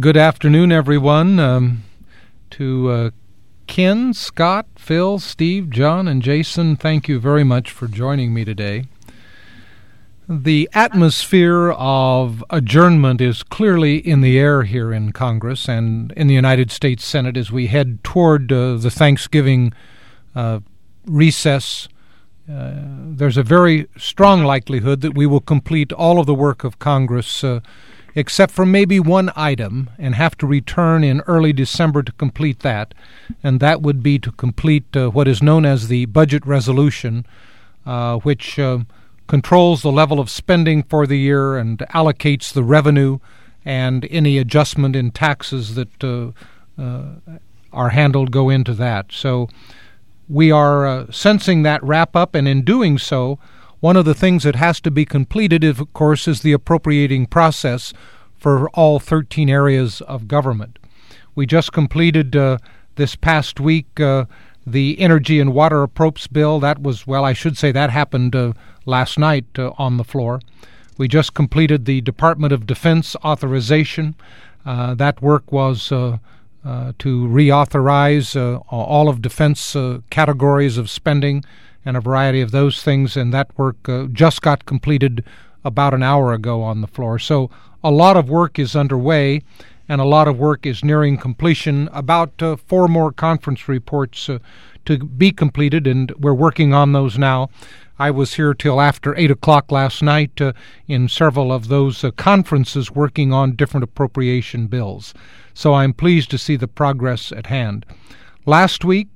Good afternoon, everyone. To Ken, Scott, Phil, Steve, John, and Jason, thank you very much for joining me today. The atmosphere of adjournment is clearly in the air here in Congress and in the United States Senate as we head toward the Thanksgiving recess. There's a very strong likelihood that we will complete all of the work of Congress except for maybe one item, and have to return in early December to complete that, and that would be to complete what is known as the budget resolution, which controls the level of spending for the year and allocates the revenue and any adjustment in taxes that are handled go into that. So we are sensing that wrap up, and in doing so, one of the things that has to be completed, of course, is the appropriating process for all 13 areas of government. We just completed this past week the Energy and Water Appropriations Bill. That was, well, I should say that happened last night on the floor. We just completed the Department of Defense authorization. That work was to reauthorize all of defense categories of spending and a variety of those things, and that work just got completed about an hour ago on the floor. So a lot of work is underway, and a lot of work is nearing completion. About 4 more conference reports to be completed, and we're working on those now. I was here till after 8 o'clock last night in several of those conferences working on different appropriation bills. So I'm pleased to see the progress at hand. Last week,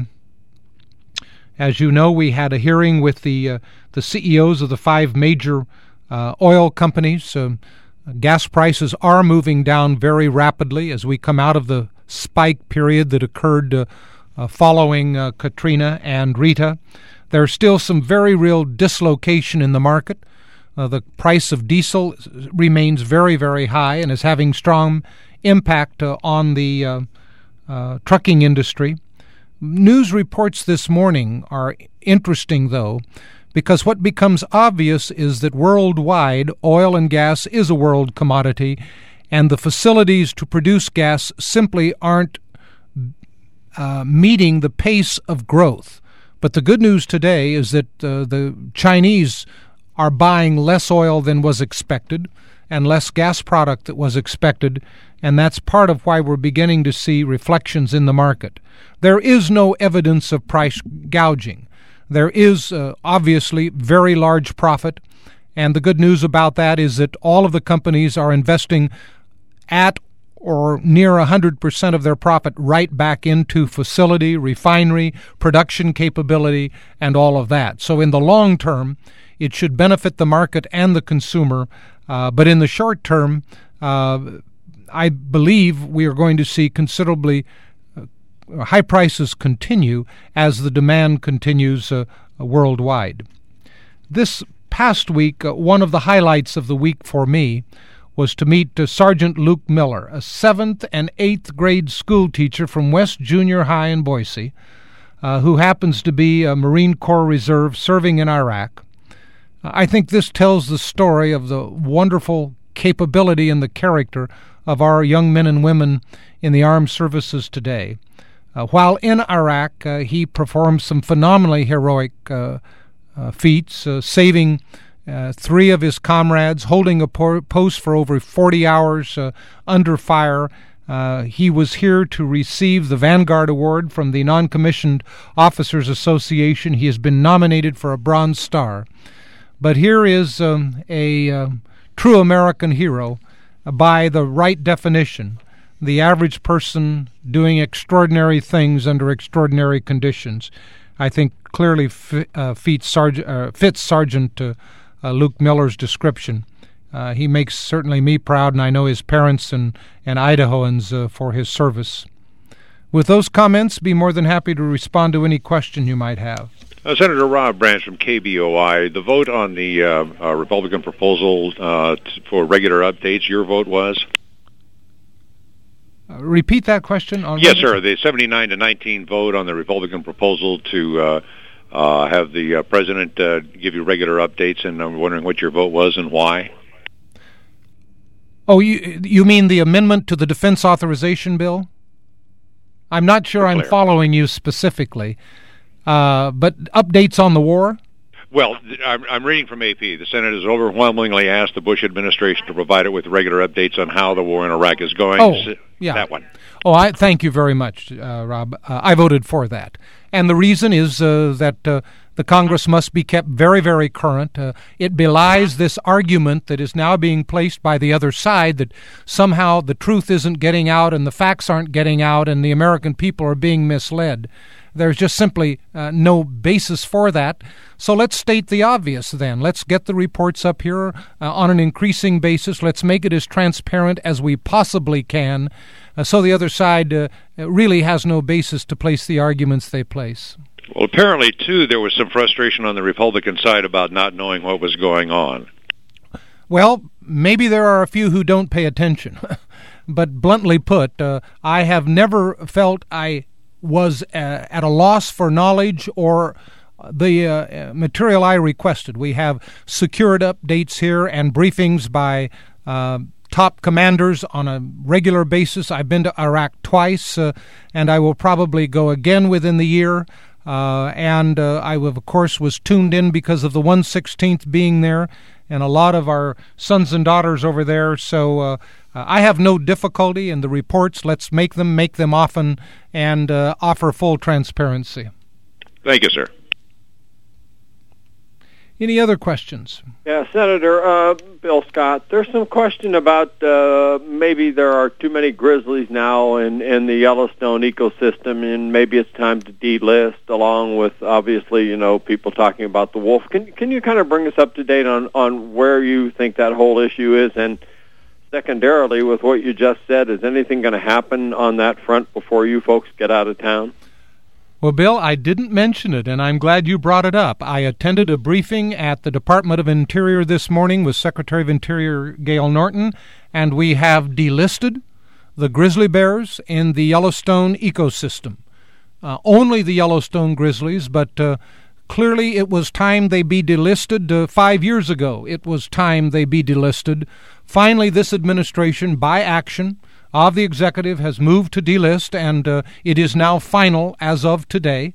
as you know, we had a hearing with the CEOs of the 5 major oil companies. Gas prices are moving down very rapidly as we come out of the spike period that occurred following Katrina and Rita. There's still some very real dislocation in the market. The price of diesel remains very, very high and is having strong impact on the trucking industry. News reports this morning are interesting, though, because what becomes obvious is that worldwide oil and gas is a world commodity, and the facilities to produce gas simply aren't meeting the pace of growth. But the good news today is that the Chinese are buying less oil than was expected and less gas product that was expected, and that's part of why we're beginning to see reflections in the market. There is no evidence of price gouging. There is obviously very large profit, and the good news about that is that all of the companies are investing at or near 100% of their profit right back into facility, refinery, production capability, and all of that. So in the long term, it should benefit the market and the consumer, but in the short term, I believe we are going to see considerably high prices continue as the demand continues worldwide. This past week, one of the highlights of the week for me was to meet Sergeant Luke Miller, a 7th and 8th grade school teacher from West Junior High in Boise, who happens to be a Marine Corps Reserve serving in Iraq. I think this tells the story of the wonderful capability and the character of our young men and women in the armed services today. While in Iraq, he performed some phenomenally heroic feats, saving 3 of his comrades, holding a post for over 40 hours under fire. He was here to receive the Vanguard Award from the Non-Commissioned Officers Association. He has been nominated for a Bronze Star. But here is a true American hero by the right definition, the average person doing extraordinary things under extraordinary conditions. I think clearly fits Sergeant Luke Miller's description. He makes certainly me proud, and I know his parents and Idahoans for his service. With those comments, be more than happy to respond to any question you might have. Senator Rob Branch from KBOI, the vote on the Republican proposal for regular updates, your vote was? Repeat that question. Yes, sir. The 79-19 vote on the Republican proposal to have the president give you regular updates, and I'm wondering what your vote was and why. Oh, you mean the amendment to the defense authorization bill? I'm not sure I'm following you specifically, but updates on the war? Well, I'm reading from AP. The Senate has overwhelmingly asked the Bush administration to provide it with regular updates on how the war in Iraq is going. Oh, yeah. That one. Oh, I thank you very much, Rob. I voted for that. And the reason is that the Congress must be kept very, very current. It belies this argument that is now being placed by the other side that somehow the truth isn't getting out and the facts aren't getting out and the American people are being misled. There's just simply no basis for that. So let's state the obvious then. Let's get the reports up here on an increasing basis. Let's make it as transparent as we possibly can so the other side really has no basis to place the arguments they place. Well, apparently, too, there was some frustration on the Republican side about not knowing what was going on. Well, maybe there are a few who don't pay attention. But bluntly put, I have never felt I was at a loss for knowledge or the material I requested. We have secured updates here and briefings by top commanders on a regular basis. I've been to Iraq twice, and I will probably go again within the year. And I, of course, was tuned in because of the 1/16th being there and a lot of our sons and daughters over there. So I have no difficulty in the reports. Let's make them often, and offer full transparency. Thank you, sir. Any other questions? Yeah, Senator Bill Scott, there's some question about maybe there are too many grizzlies now in the Yellowstone ecosystem, and maybe it's time to delist, along with, obviously, people talking about the wolf. Can you kind of bring us up to date on where you think that whole issue is? And secondarily, with what you just said, is anything going to happen on that front before you folks get out of town? Well, Bill, I didn't mention it, and I'm glad you brought it up. I attended a briefing at the Department of Interior this morning with Secretary of Interior Gail Norton, and we have delisted the grizzly bears in the Yellowstone ecosystem. Only the Yellowstone grizzlies, but clearly it was time they be delisted 5 years ago. It was time they be delisted. Finally, this administration, by action of the executive, has moved to delist, and it is now final as of today.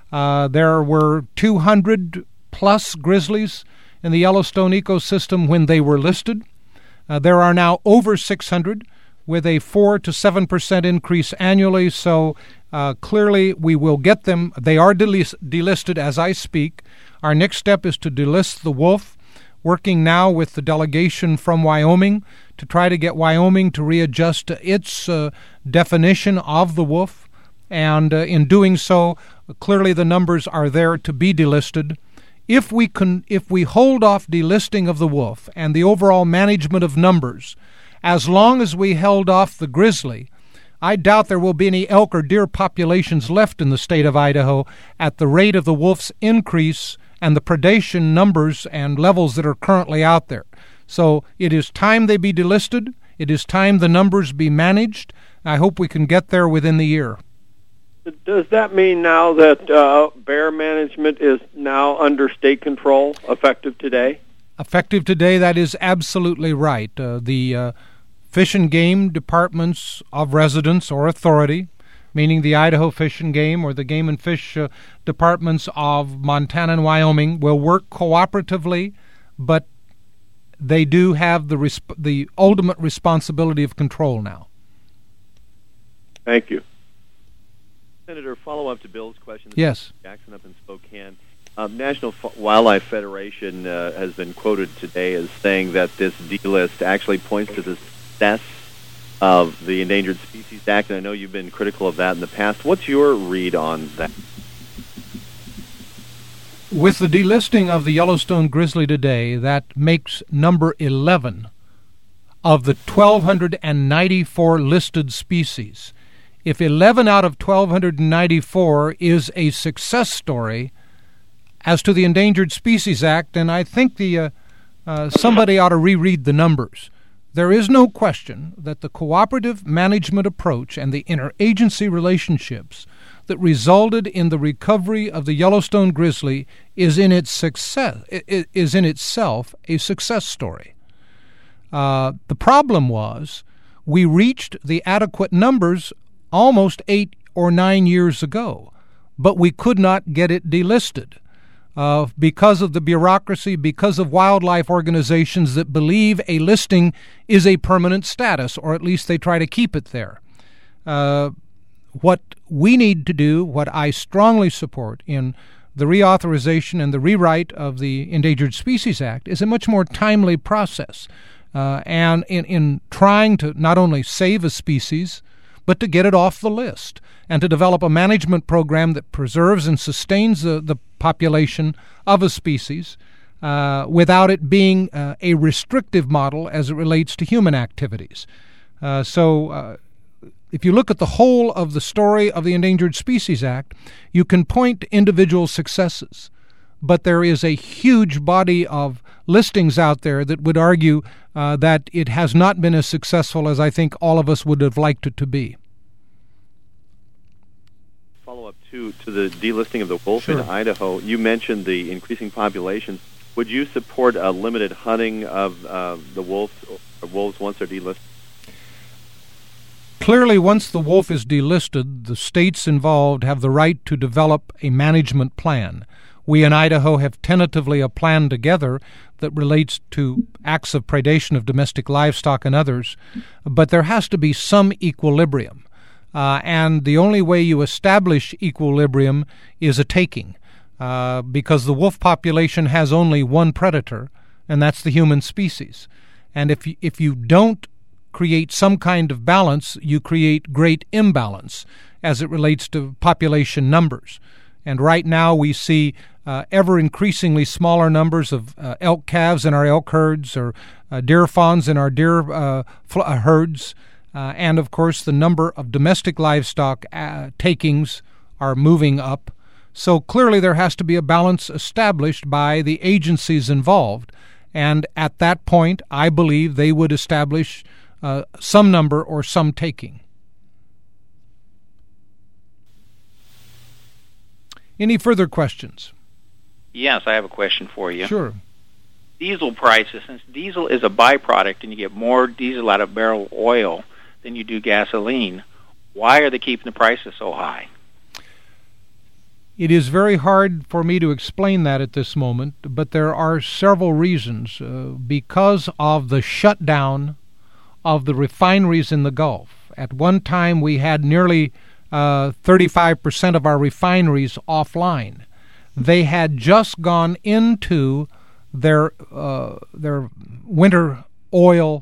There were 200 plus grizzlies in the Yellowstone ecosystem when they were listed. There are now over 600 with a 4 to 7% increase annually, so clearly we will get them. They are delisted as I speak. Our next step is to delist the wolf, working now with the delegation from Wyoming to try to get Wyoming to readjust its definition of the wolf. And in doing so, clearly the numbers are there to be delisted. If we hold off delisting of the wolf and the overall management of numbers, as long as we held off the grizzly, I doubt there will be any elk or deer populations left in the state of Idaho at the rate of the wolf's increase and the predation numbers and levels that are currently out there. So it is time they be delisted. It is time the numbers be managed. I hope we can get there within the year. Does that mean now that bear management is now under state control, effective today? Effective today, that is absolutely right. The Fish and Game Departments of Residence or Authority, meaning the Idaho Fish and Game or the Game and Fish Departments of Montana and Wyoming, will work cooperatively, but they do have the ultimate responsibility of control now. Thank you. Senator, follow up to Bill's question. Yes. Jackson up in Spokane. National Wildlife Federation has been quoted today as saying that this delist actually points to the success of the Endangered Species Act, and I know you've been critical of that in the past. What's your read on that? With the delisting of the Yellowstone grizzly today, that makes number 11 of the 1,294 listed species. If 11 out of 1,294 is a success story as to the Endangered Species Act, then I think somebody ought to reread the numbers. There is no question that the cooperative management approach and the interagency relationships that resulted in the recovery of the Yellowstone grizzly is in itself a success story. The problem was we reached the adequate numbers almost 8 or 9 years ago, but we could not get it delisted because of the bureaucracy, because of wildlife organizations that believe a listing is a permanent status, or at least they try to keep it there. What we need to do, what I strongly support in the reauthorization and the rewrite of the Endangered Species Act, is a much more timely process. And in trying to not only save a species, but to get it off the list and to develop a management program that preserves and sustains the population of a species without it being a restrictive model as it relates to human activities. So if you look at the whole of the story of the Endangered Species Act, you can point to individual successes, but there is a huge body of listings out there that would argue that it has not been as successful as I think all of us would have liked it to be. Follow up to the delisting of the wolf in Idaho. You mentioned the increasing population. Would you support a limited hunting of the wolves once they're delisted? Clearly, once the wolf is delisted, the states involved have the right to develop a management plan. We in Idaho have tentatively a plan together that relates to acts of predation of domestic livestock and others, but there has to be some equilibrium. And the only way you establish equilibrium is a taking, because the wolf population has only one predator, and that's the human species. And if you don't create some kind of balance, you create great imbalance as it relates to population numbers. And right now we see ever increasingly smaller numbers of elk calves in our elk herds, or deer fawns in our deer herds, and of course the number of domestic livestock takings are moving up. So clearly there has to be a balance established by the agencies involved, and at that point I believe they would establish some number or some taking. Any further questions? Yes, I have a question for you. Sure. Diesel prices, since diesel is a byproduct and you get more diesel out of barrel oil than you do gasoline, why are they keeping the prices so high? It is very hard for me to explain that at this moment, but there are several reasons. Because of the shutdown of the refineries in the Gulf. At one time, we had nearly 35% of our refineries offline. They had just gone into their winter oil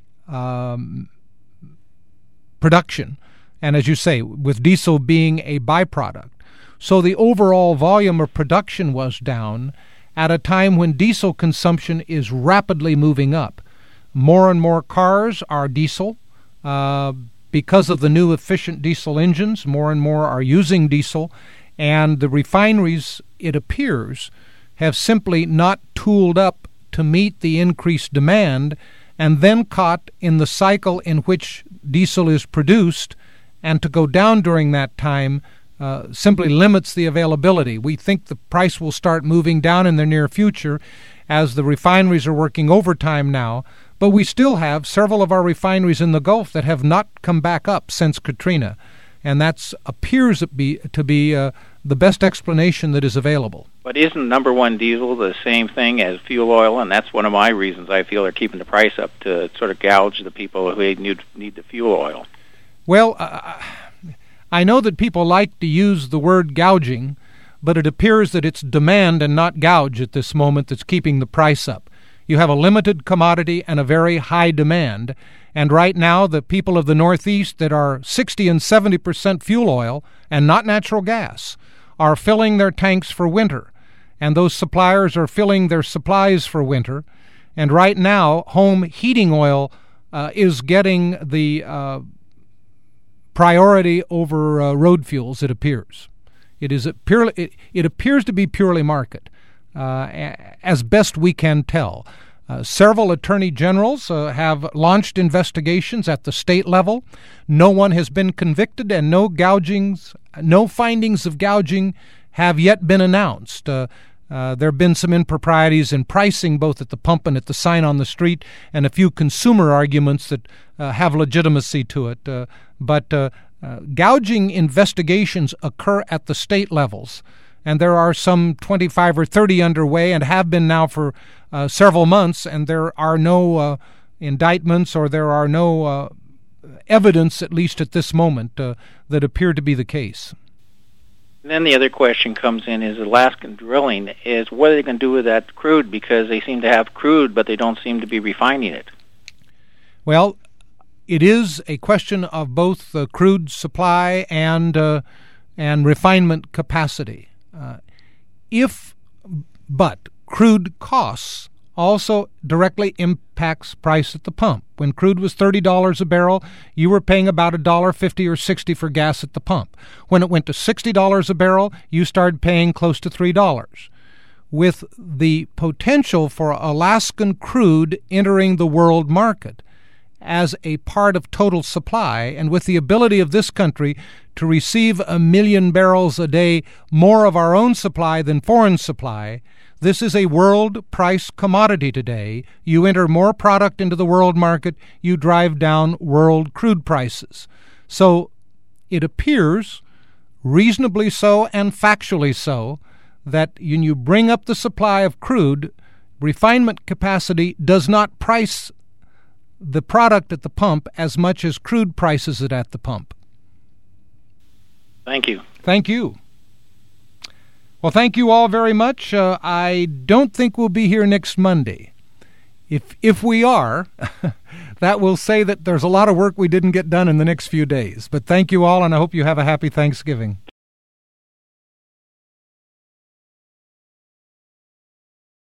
production, and as you say, with diesel being a byproduct. So the overall volume of production was down at a time when diesel consumption is rapidly moving up. More and more cars are diesel. Because of the new efficient diesel engines, more and more are using diesel, and the refineries, it appears, have simply not tooled up to meet the increased demand, and then caught in the cycle in which diesel is produced, and to go down during that time simply limits the availability. We think the price will start moving down in the near future as the refineries are working overtime now, but we still have several of our refineries in the Gulf that have not come back up since Katrina, and that appears to be the best explanation that is available. But isn't number one diesel the same thing as fuel oil? And that's one of my reasons I feel they're keeping the price up, to sort of gouge the people who need the fuel oil. Well, I know that people like to use the word gouging, but it appears that it's demand and not gouge at this moment that's keeping the price up. You have a limited commodity and a very high demand, and right now the people of the Northeast that are 60 and 70% fuel oil and not natural gas are filling their tanks for winter, and those suppliers are filling their supplies for winter, and right now home heating oil is getting the priority over road fuels, it appears. It appears to be purely market, as best we can tell. Several attorney generals have launched investigations at the state level. No one has been convicted, and no findings of gouging have yet been announced. There have been some improprieties in pricing both at the pump and at the sign on the street, and a few consumer arguments that have legitimacy to it. But gouging investigations occur at the state levels, and there are some 25 or 30 underway and have been now for several months, and there are no indictments or there are no evidence, at least at this moment, that appear to be the case. And then the other question comes in is Alaskan drilling is what are they going to do with that crude, because they seem to have crude but they don't seem to be refining it. Well, it is a question of both crude supply and refinement capacity. But crude costs also directly impacts price at the pump. When crude was $30 a barrel, you were paying about $1.50 or $1.60 for gas at the pump. When it went to $60 a barrel, you started paying close to $3. With the potential for Alaskan crude entering the world market as a part of total supply, and with the ability of this country to receive 1 million barrels a day more of our own supply than foreign supply, this is a world price commodity today. You enter more product into the world market, you drive down world crude prices. So it appears, reasonably so and factually so, that when you bring up the supply of crude, refinement capacity does not price the product at the pump as much as crude prices it at the pump. Thank you. Thank you. Well, thank you all very much. I don't think we'll be here next Monday. If we are, that will say that there's a lot of work we didn't get done in the next few days. But thank you all, and I hope you have a happy Thanksgiving.